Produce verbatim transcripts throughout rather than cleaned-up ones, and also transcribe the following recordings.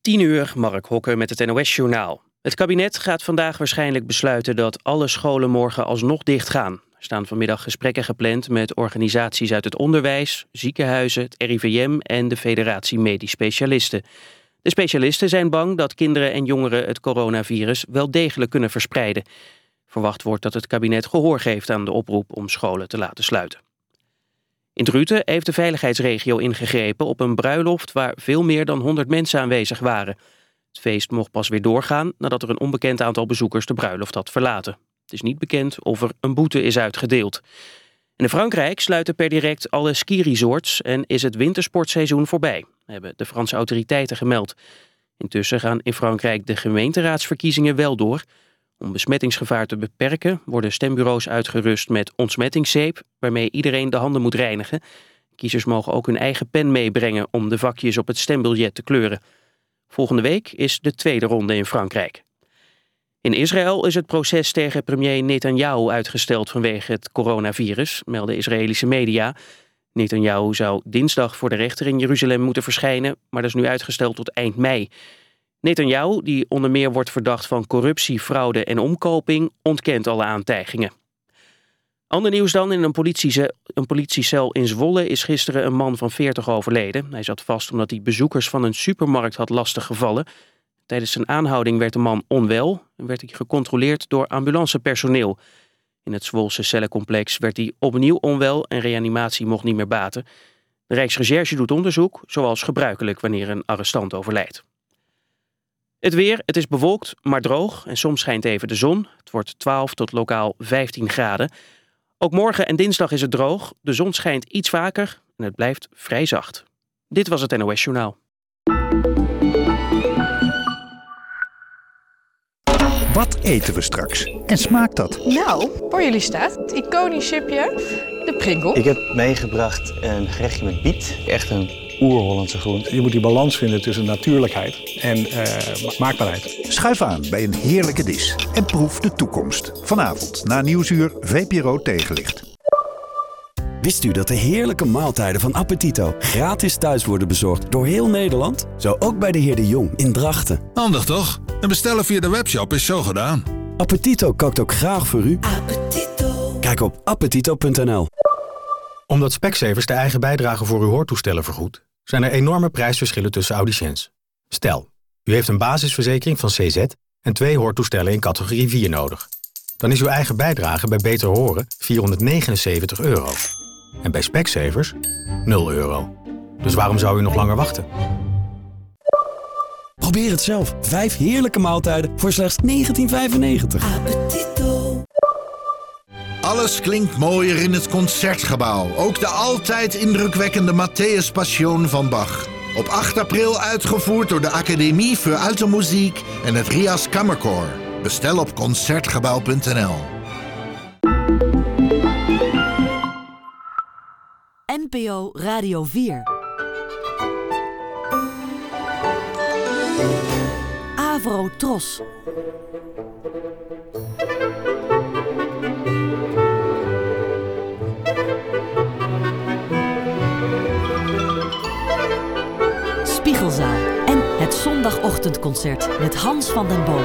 tien uur, Mark Hokke met het N O S-journaal. Het kabinet gaat vandaag waarschijnlijk besluiten dat alle scholen morgen alsnog dichtgaan. Er staan vanmiddag gesprekken gepland met organisaties uit het onderwijs, ziekenhuizen, het R I V M en de Federatie Medisch Specialisten. De specialisten zijn bang dat kinderen en jongeren het coronavirus wel degelijk kunnen verspreiden. Verwacht wordt dat het kabinet gehoor geeft aan de oproep om scholen te laten sluiten. In Druten heeft de veiligheidsregio ingegrepen op een bruiloft waar veel meer dan honderd mensen aanwezig waren. Het feest mocht pas weer doorgaan nadat er een onbekend aantal bezoekers de bruiloft had verlaten. Het is niet bekend of er een boete is uitgedeeld. En in Frankrijk sluiten per direct alle skiresorts en is het wintersportseizoen voorbij, hebben de Franse autoriteiten gemeld. Intussen gaan in Frankrijk de gemeenteraadsverkiezingen wel door. Om besmettingsgevaar te beperken worden stembureaus uitgerust met ontsmettingszeep, waarmee iedereen de handen moet reinigen. Kiezers mogen ook hun eigen pen meebrengen om de vakjes op het stembiljet te kleuren. Volgende week is de tweede ronde in Frankrijk. In Israël is het proces tegen premier Netanyahu uitgesteld vanwege het coronavirus, melden Israëlische media. Netanyahu zou dinsdag voor de rechter in Jeruzalem moeten verschijnen, maar dat is nu uitgesteld tot eind mei. Netanyahu, die onder meer wordt verdacht van corruptie, fraude en omkoping, ontkent alle aantijgingen. Ander nieuws dan. In een politiecel, een politiecel in Zwolle is gisteren een man van veertig overleden. Hij zat vast omdat hij bezoekers van een supermarkt had lastiggevallen. Tijdens zijn aanhouding werd de man onwel en werd hij gecontroleerd door ambulancepersoneel. In het Zwolse cellencomplex werd hij opnieuw onwel en reanimatie mocht niet meer baten. De Rijksrecherche doet onderzoek, zoals gebruikelijk wanneer een arrestant overlijdt. Het weer, het is bewolkt, maar droog en soms schijnt even de zon. Het wordt twaalf tot lokaal vijftien graden. Ook morgen en dinsdag is het droog. De zon schijnt iets vaker en het blijft vrij zacht. Dit was het N O S-journaal. Wat eten we straks? En smaakt dat? Nou, voor jullie staat het iconisch chipje, de Pringel. Ik heb meegebracht een gerechtje met biet. Echt een oer-Hollandse groente. Je moet die balans vinden tussen natuurlijkheid en uh, maakbaarheid. Schuif aan bij een heerlijke dis en proef de toekomst. Vanavond na Nieuwsuur V P R O Tegenlicht. Wist u dat de heerlijke maaltijden van Appetito gratis thuis worden bezorgd door heel Nederland? Zo ook bij de heer De Jong in Drachten. Handig toch? En bestellen via de webshop is zo gedaan. Appetito kookt ook graag voor u. Appetito. Kijk op appetito punt n l. Omdat Specsavers de eigen bijdrage voor uw hoortoestellen vergoedt, zijn er enorme prijsverschillen tussen audiciëns. Stel, u heeft een basisverzekering van C Z en twee hoortoestellen in categorie vier nodig. Dan is uw eigen bijdrage bij Beter Horen vierhonderdnegenenzeventig euro. En bij Specsavers nul euro. Dus waarom zou u nog langer wachten? Probeer het zelf. Vijf heerlijke maaltijden voor slechts negentien vijfennegentig. Appetito. Alles klinkt mooier in het Concertgebouw. Ook de altijd indrukwekkende Matthäus Passion van Bach. Op acht april uitgevoerd door de Académie voor Alte Muziek en het Rias Kammerkoor. Bestel op concertgebouw punt n l. N P O Radio vier. Avro Tros. Spiegelzaal en het zondagochtendconcert met Hans van den Boom.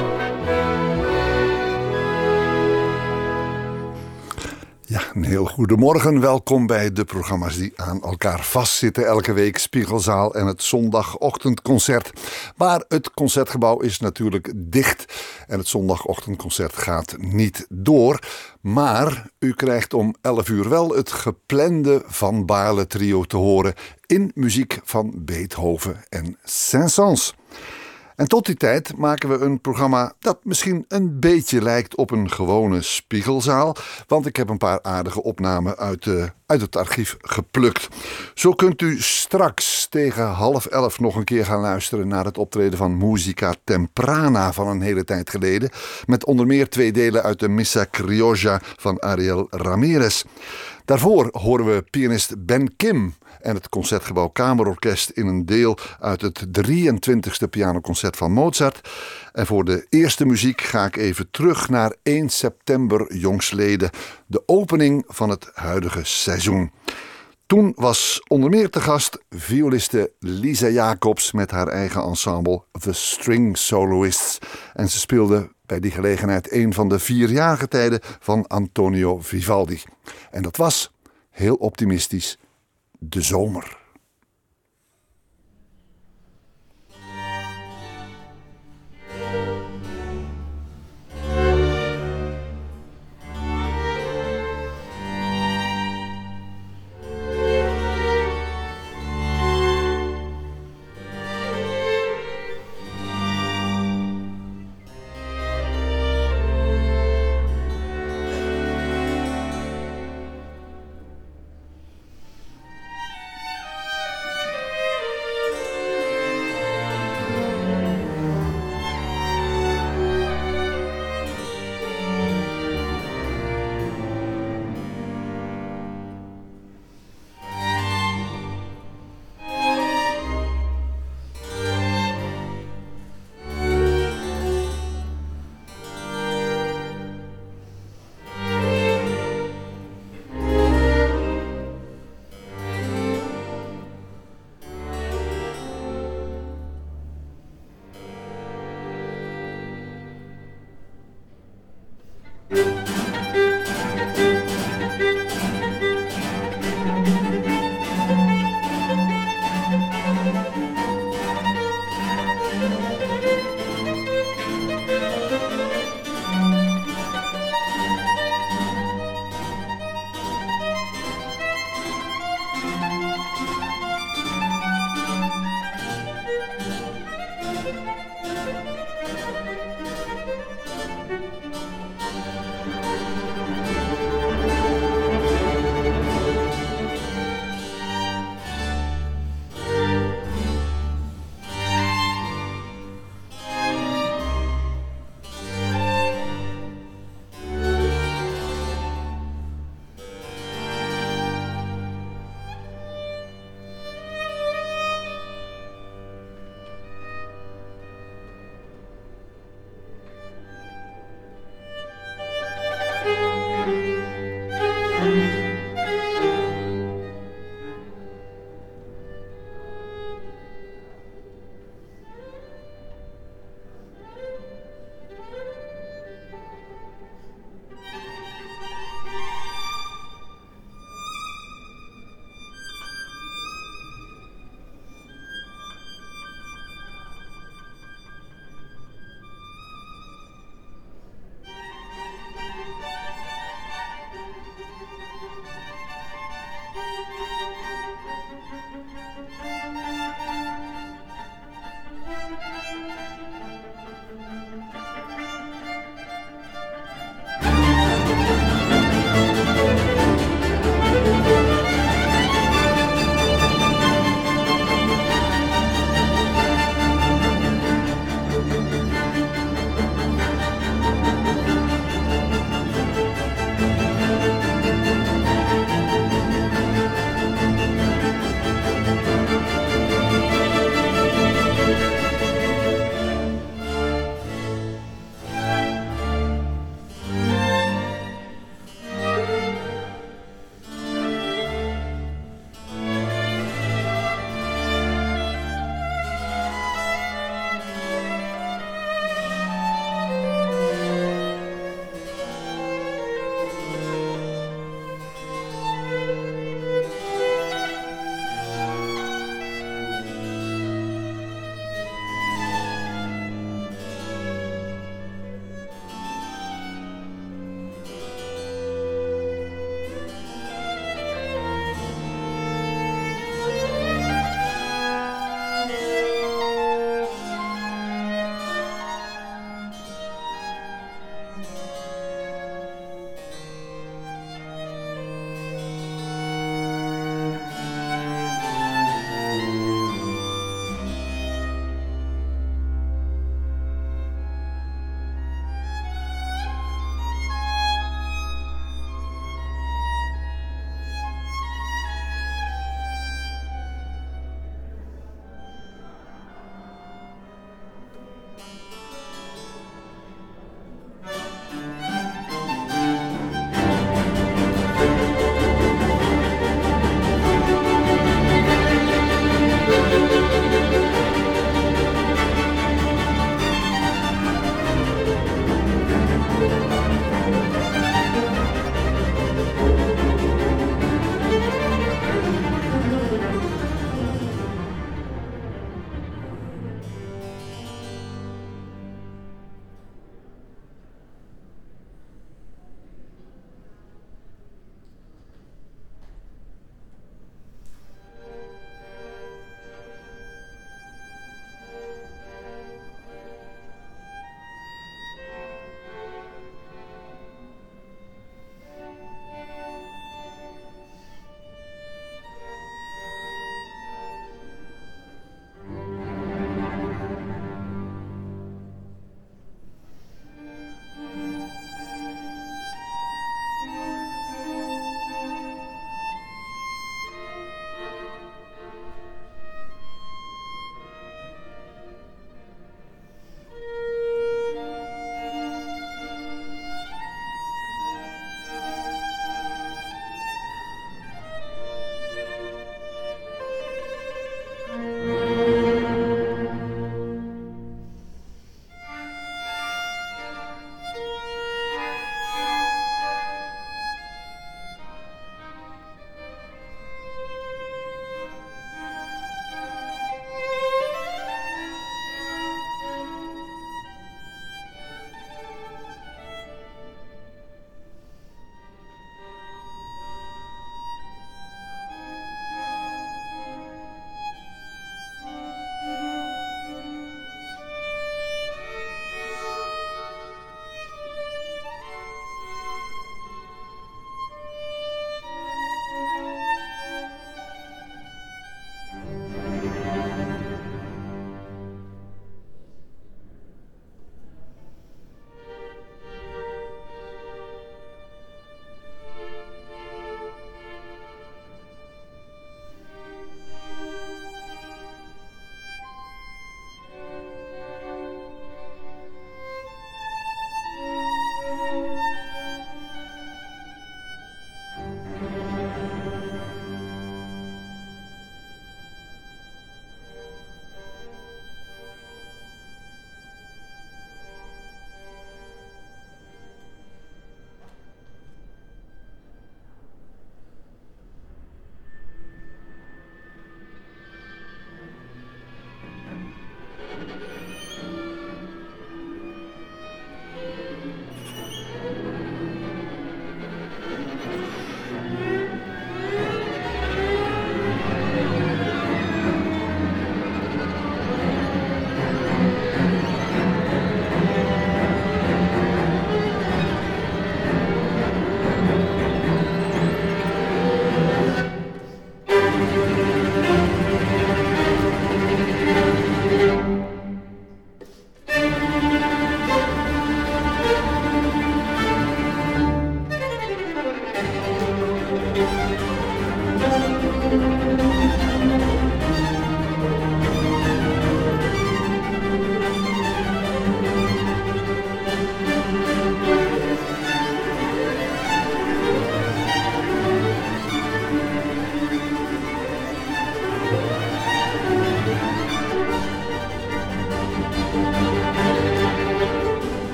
Ja, een heel goedemorgen. Welkom bij de programma's die aan elkaar vastzitten elke week. Spiegelzaal en het zondagochtendconcert. Maar het Concertgebouw is natuurlijk dicht. En het zondagochtendconcert gaat niet door. Maar u krijgt om elf uur wel het geplande Van Baarle trio te horen in muziek van Beethoven en Saint-Saëns. En tot die tijd maken we een programma dat misschien een beetje lijkt op een gewone spiegelzaal. Want ik heb een paar aardige opnamen uit, de, uit het archief geplukt. Zo kunt u straks tegen half elf nog een keer gaan luisteren naar het optreden van Musica Temprana van een hele tijd geleden. Met onder meer twee delen uit de Missa Criolla van Ariel Ramirez. Daarvoor horen we pianist Ben Kim en het Concertgebouw Kamerorkest in een deel uit het drieëntwintigste pianoconcert van Mozart. En voor de eerste muziek ga ik even terug naar één september jongsleden, de opening van het huidige seizoen. Toen was onder meer te gast violiste Lisa Jacobs met haar eigen ensemble The String Soloists. En ze speelde bij die gelegenheid een van de vier jaargetijden van Antonio Vivaldi. En dat was, heel optimistisch, de zomer.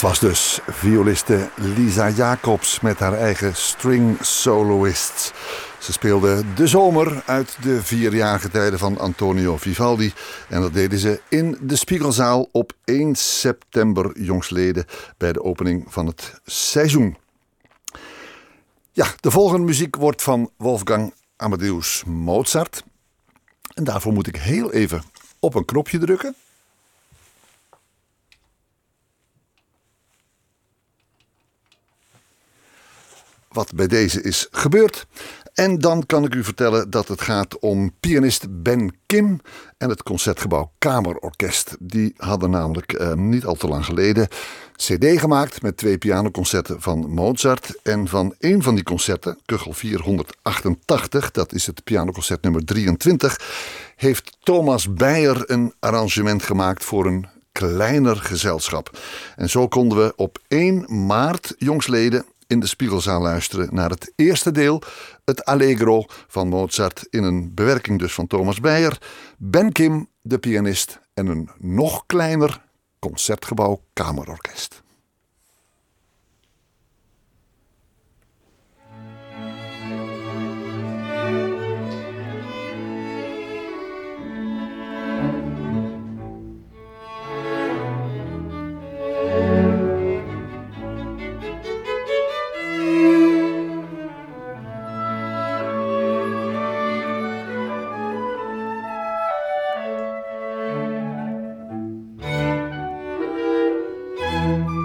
was dus violiste Lisa Jacobs met haar eigen string soloists. Ze speelde De Zomer uit de vierjarige tijden van Antonio Vivaldi. En dat deden ze in de Spiegelzaal op één september jongstleden bij de opening van het seizoen. Ja, de volgende muziek wordt van Wolfgang Amadeus Mozart. En daarvoor moet ik heel even op een knopje drukken. Wat bij deze is gebeurd. En dan kan ik u vertellen dat het gaat om pianist Ben Kim en het Concertgebouw Kamerorkest. Die hadden namelijk eh, niet al te lang geleden cd gemaakt met twee pianoconcerten van Mozart. En van een van die concerten, Köchel vierhonderdachtentachtig, dat is het pianoconcert nummer drieëntwintig, heeft Thomas Beyer een arrangement gemaakt voor een kleiner gezelschap. En zo konden we op één maart jongstleden in de Spiegelzaal luisteren naar het eerste deel, het Allegro van Mozart, in een bewerking dus van Thomas Beyer, Ben Kim, de pianist, en een nog kleiner Concertgebouw Kamerorkest. Thank you.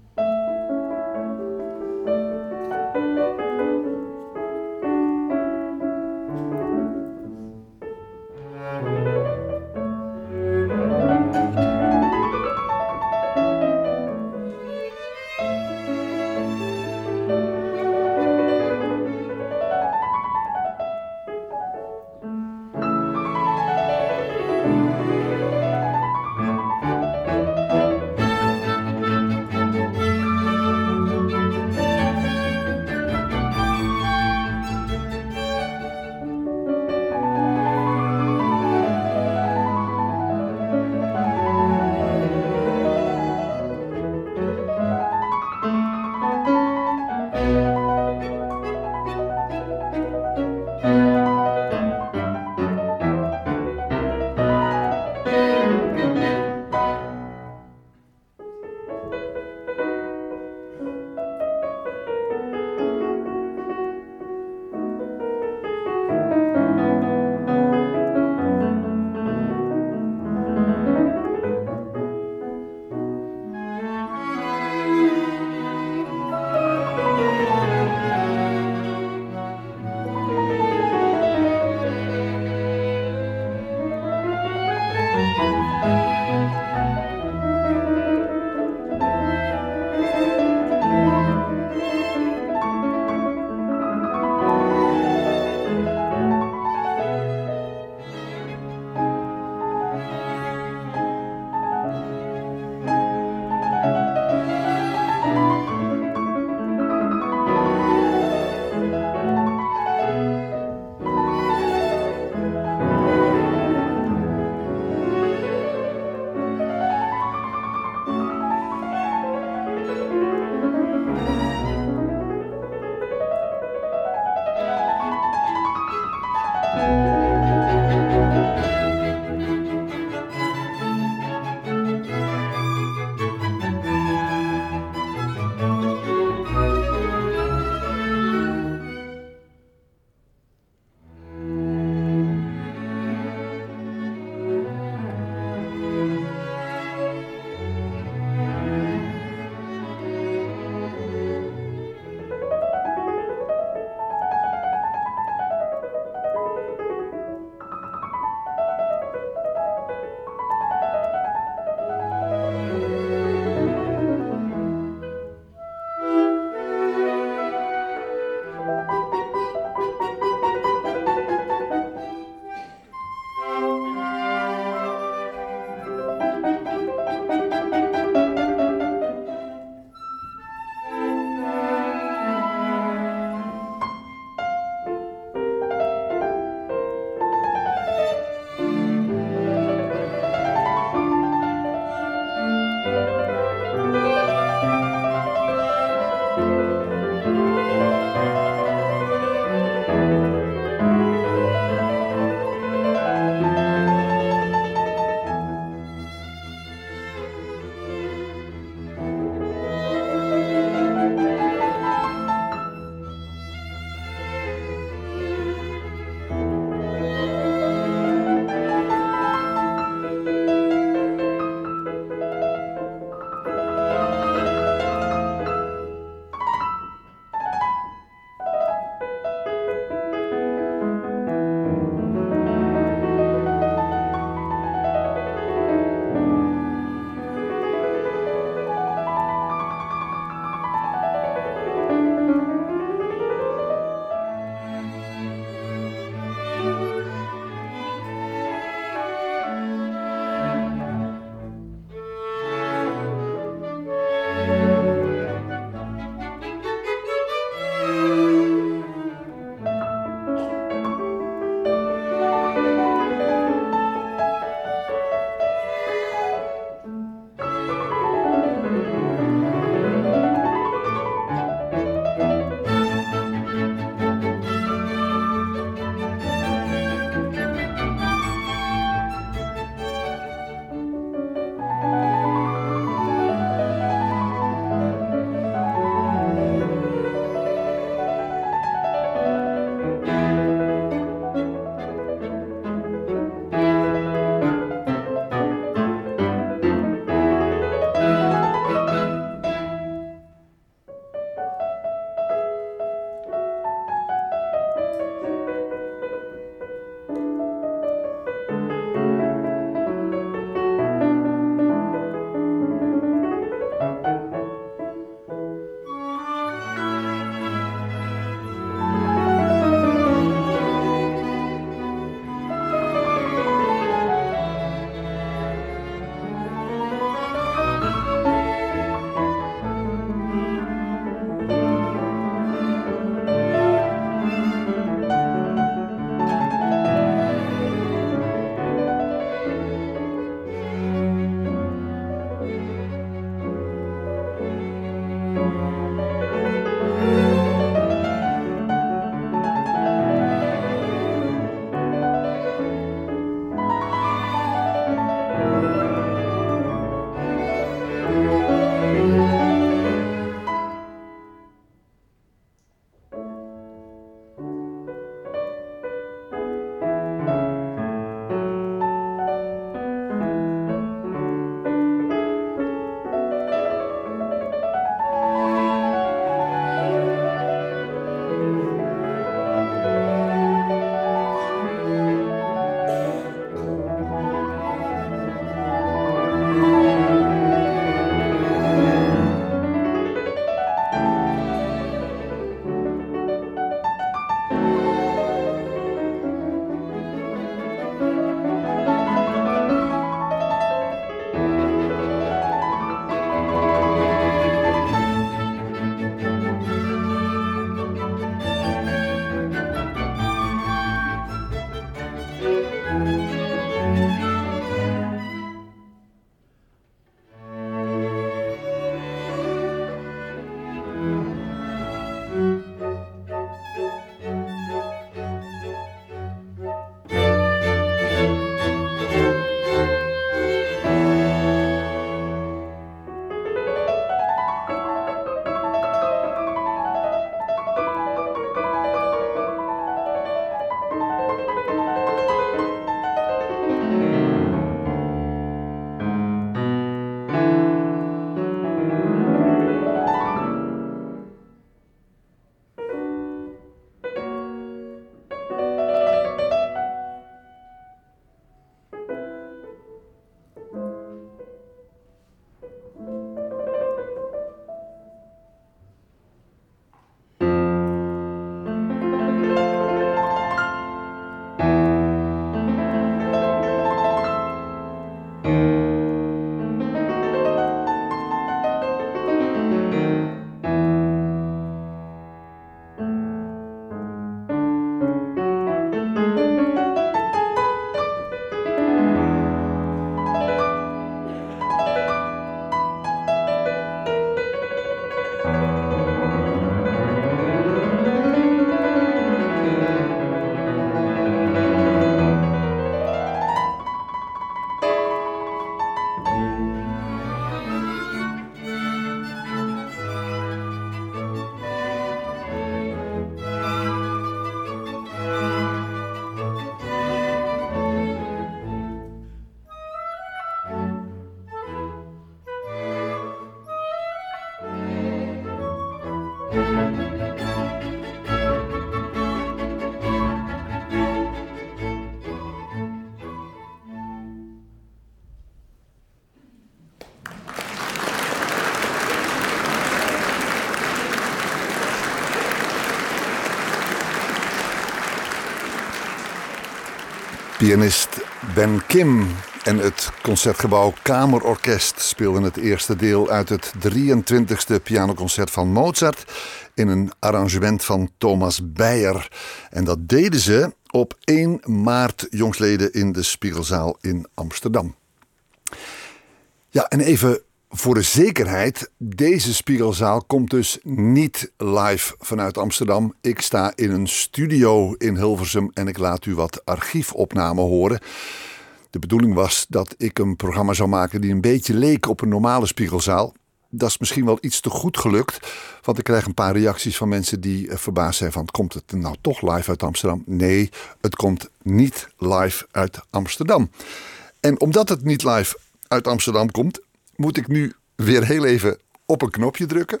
Pianist Ben Kim en het Concertgebouw Kamerorkest speelden het eerste deel uit het drieëntwintigste pianoconcert van Mozart in een arrangement van Thomas Beyer. En dat deden ze op één maart jongstleden in de Spiegelzaal in Amsterdam. Ja, en even voor de zekerheid, deze Spiegelzaal komt dus niet live vanuit Amsterdam. Ik sta in een studio in Hilversum en ik laat u wat archiefopnamen horen. De bedoeling was dat ik een programma zou maken die een beetje leek op een normale Spiegelzaal. Dat is misschien wel iets te goed gelukt, want ik krijg een paar reacties van mensen die verbaasd zijn van, komt het nou toch live uit Amsterdam? Nee, het komt niet live uit Amsterdam. En omdat het niet live uit Amsterdam komt, moet ik nu weer heel even op een knopje drukken.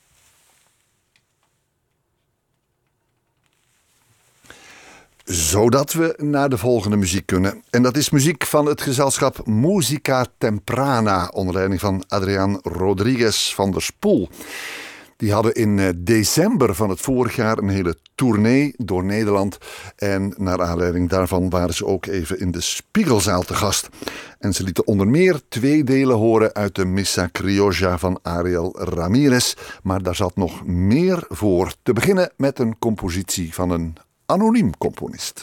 Zodat we naar de volgende muziek kunnen. En dat is muziek van het gezelschap Musica Temprana, onder leiding van Adriaan Rodriguez van der Spoel. Die hadden in december van het vorig jaar een hele tournee door Nederland. En naar aanleiding daarvan waren ze ook even in de Spiegelzaal te gast. En ze lieten onder meer twee delen horen uit de Missa Criolla van Ariel Ramirez. Maar daar zat nog meer voor. Te beginnen met een compositie van een anoniem componist.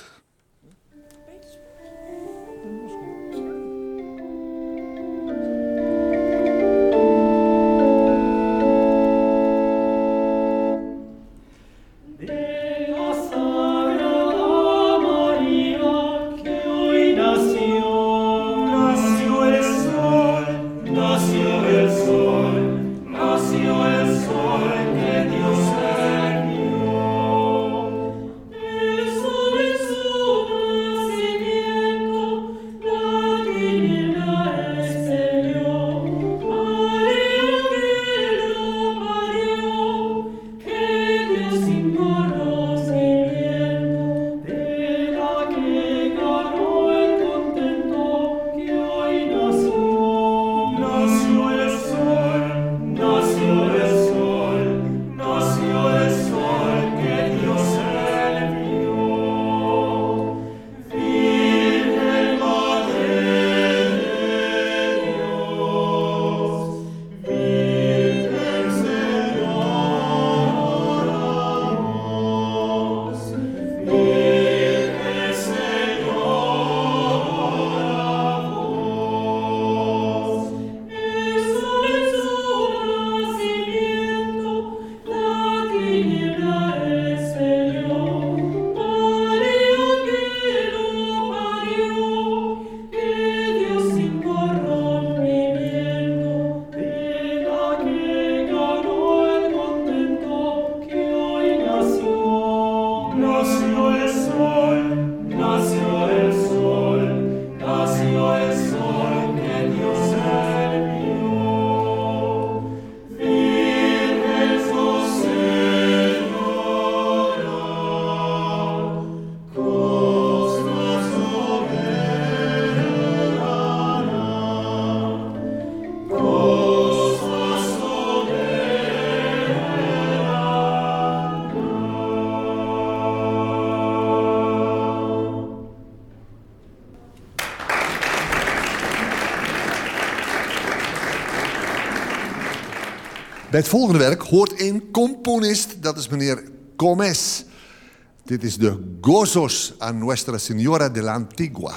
Bij het volgende werk hoort een componist, dat is meneer Gómez. Dit is de Gozos a Nuestra Señora de la Antigua.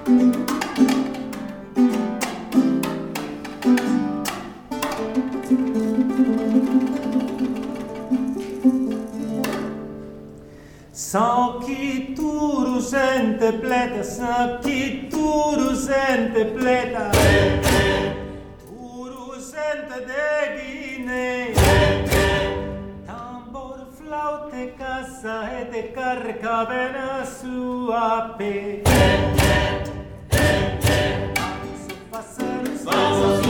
Sanki turu sente pleta, sanki turu sente pleta, turu sente de Guinea, tambor, flaute, casa e de carca vena su ape. Vamos,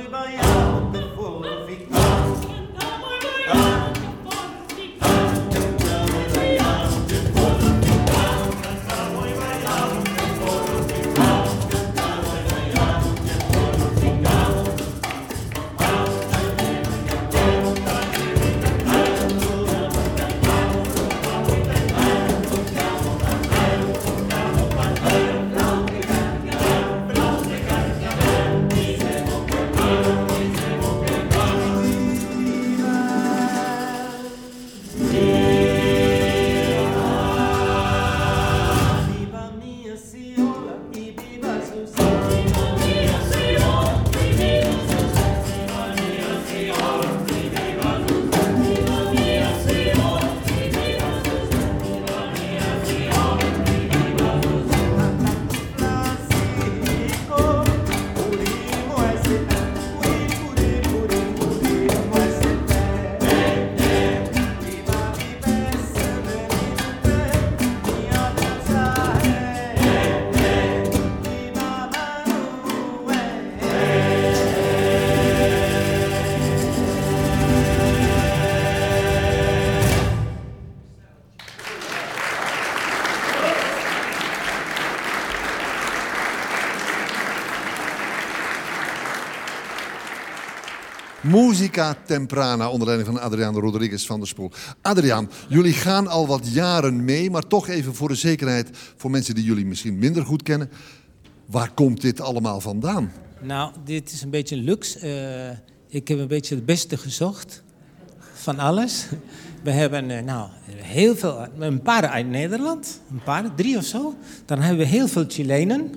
Musica Temprana, onder leiding van Adriaan Rodriguez van der Spoel. Adriaan, jullie gaan al wat jaren mee, maar toch even voor de zekerheid, voor mensen die jullie misschien minder goed kennen. Waar komt dit allemaal vandaan? Nou, dit is een beetje luxe. Uh, ik heb een beetje het beste gezocht van alles. We hebben uh, nou, heel veel, een paar uit Nederland, een paar, drie of zo. Dan hebben we heel veel Chilenen.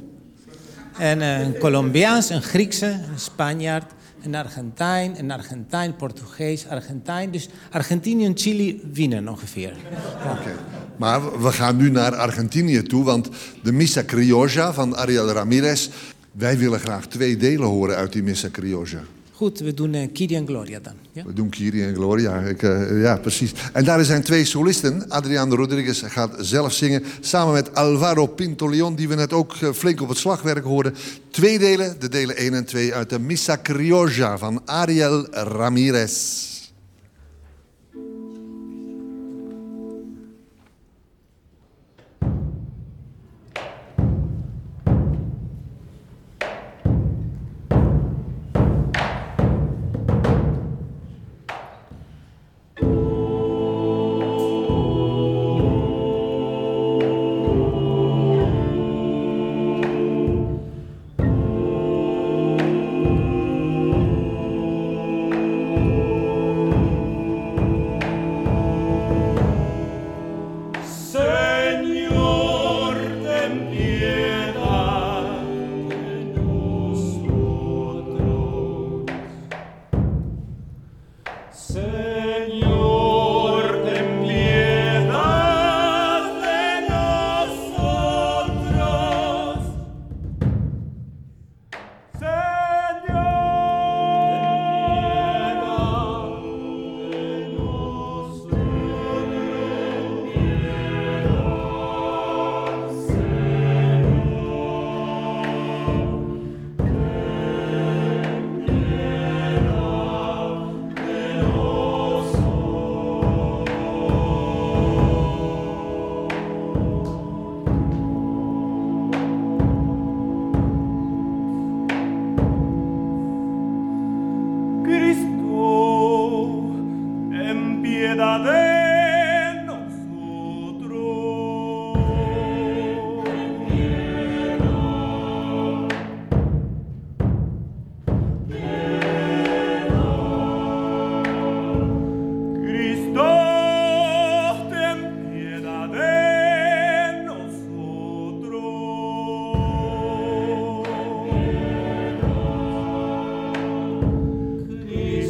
En uh, een Colombiaans, een Griekse, een Spanjaard, een Argentijn, een Argentijn, Portugees, Argentijn. Dus Argentinië en Chili winnen ongeveer. Oké. Okay. Maar we gaan nu naar Argentinië toe, want de Missa Criolla van Ariel Ramirez. Wij willen graag twee delen horen uit die Missa Criolla. Goed, we doen uh, Kyrie en Gloria dan. Ja? We doen Kyrie en Gloria, ik, uh, ja precies. En daar zijn twee solisten. Adriaan Rodriguez gaat zelf zingen, samen met Alvaro Pinto-Leon, die we net ook uh, flink op het slagwerk hoorden. Twee delen, de delen één en twee uit de Missa Criolla van Ariel Ramirez. Cristo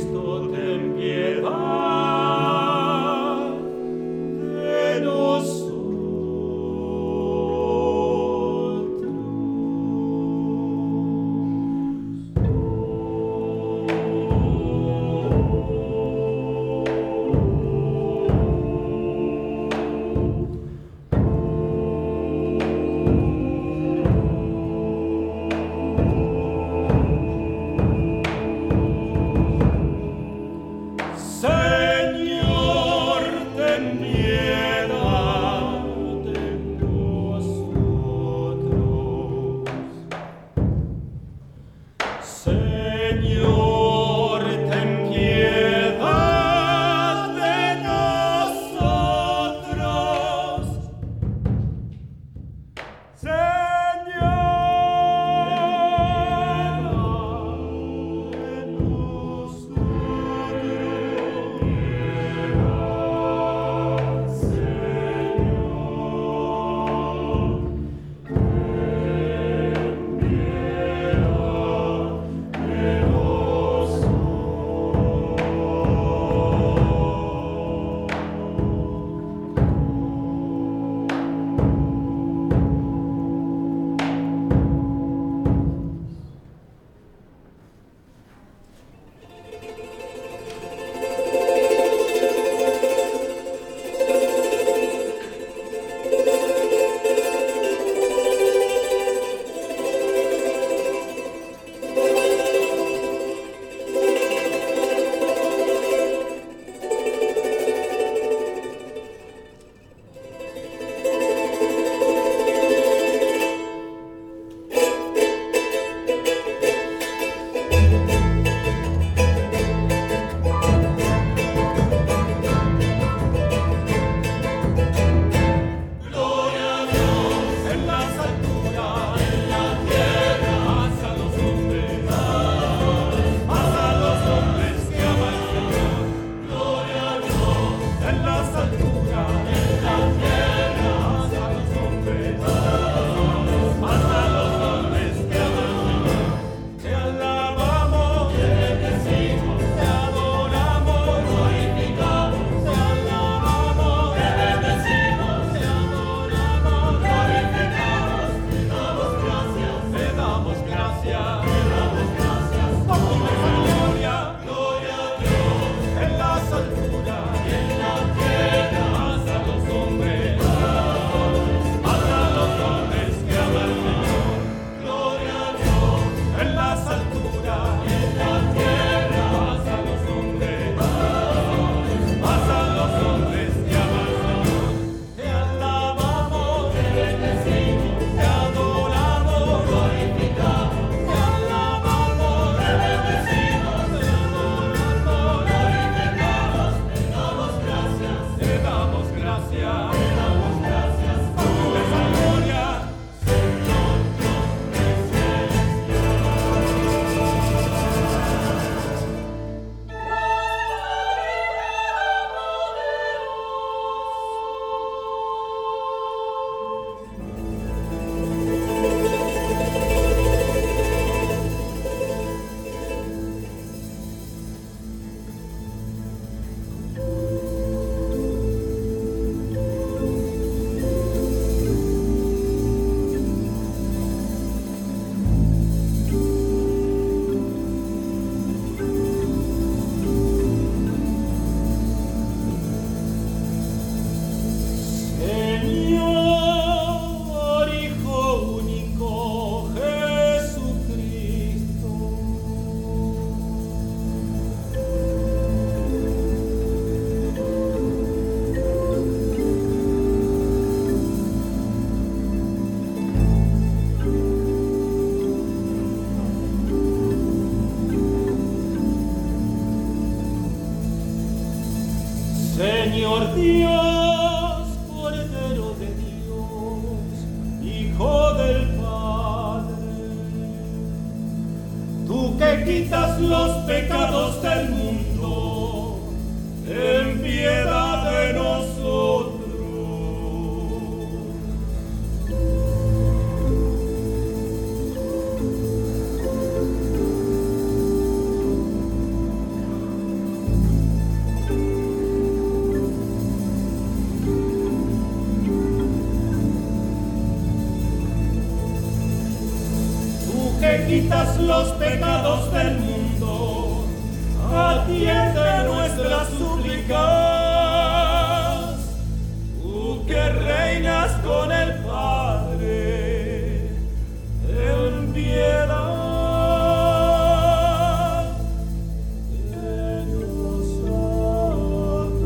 Señor Dios, Cordero de Dios, Hijo del Padre, tú que quitas los pecados del mundo, ten piedad de nosotros. Que quitas los pecados del mundo, atiende nuestras súplicas. Tú que reinas con el Padre, ten piedad de nosotros.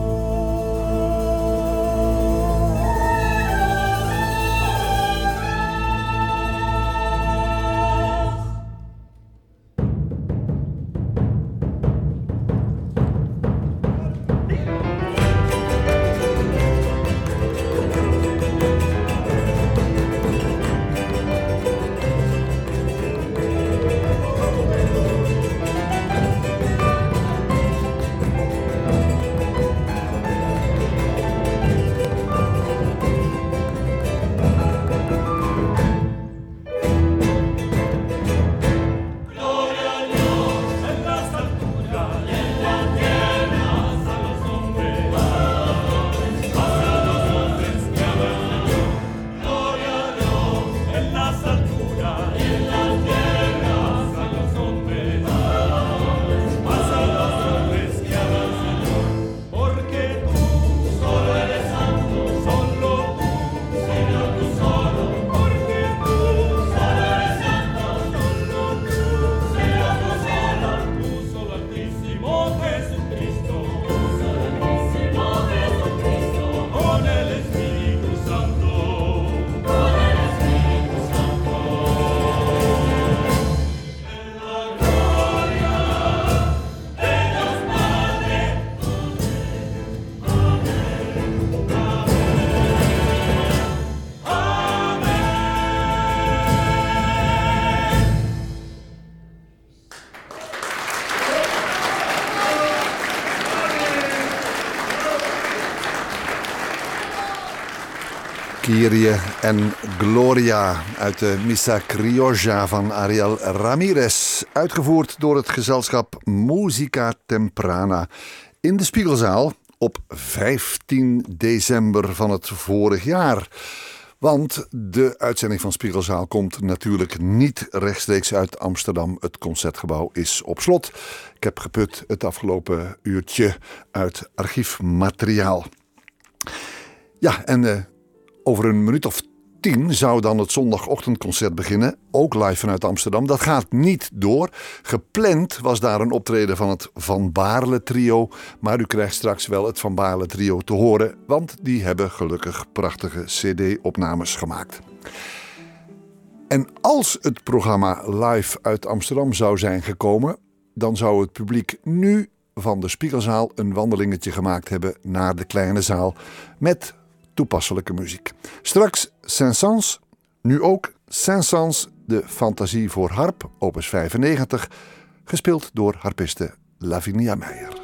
Kyrie en Gloria uit de Missa Criolla van Ariel Ramirez. Uitgevoerd door het gezelschap Musica Temprana in de Spiegelzaal op vijftien december van het vorig jaar. Want de uitzending van Spiegelzaal komt natuurlijk niet rechtstreeks uit Amsterdam. Het Concertgebouw is op slot. Ik heb geput het afgelopen uurtje uit archiefmateriaal. Ja, en uh, over een minuut of tien zou dan het zondagochtendconcert beginnen. Ook live vanuit Amsterdam. Dat gaat niet door. Gepland was daar een optreden van het Van Baarle trio. Maar u krijgt straks wel het Van Baarle trio te horen. Want die hebben gelukkig prachtige cd-opnames gemaakt. En als het programma live uit Amsterdam zou zijn gekomen, dan zou het publiek nu van de Spiegelzaal een wandelingetje gemaakt hebben naar de kleine zaal met toepasselijke muziek. Straks Saint-Saëns, nu ook Saint-Saëns, de fantasie voor harp, opus vijfennegentig, gespeeld door harpiste Lavinia Meijer.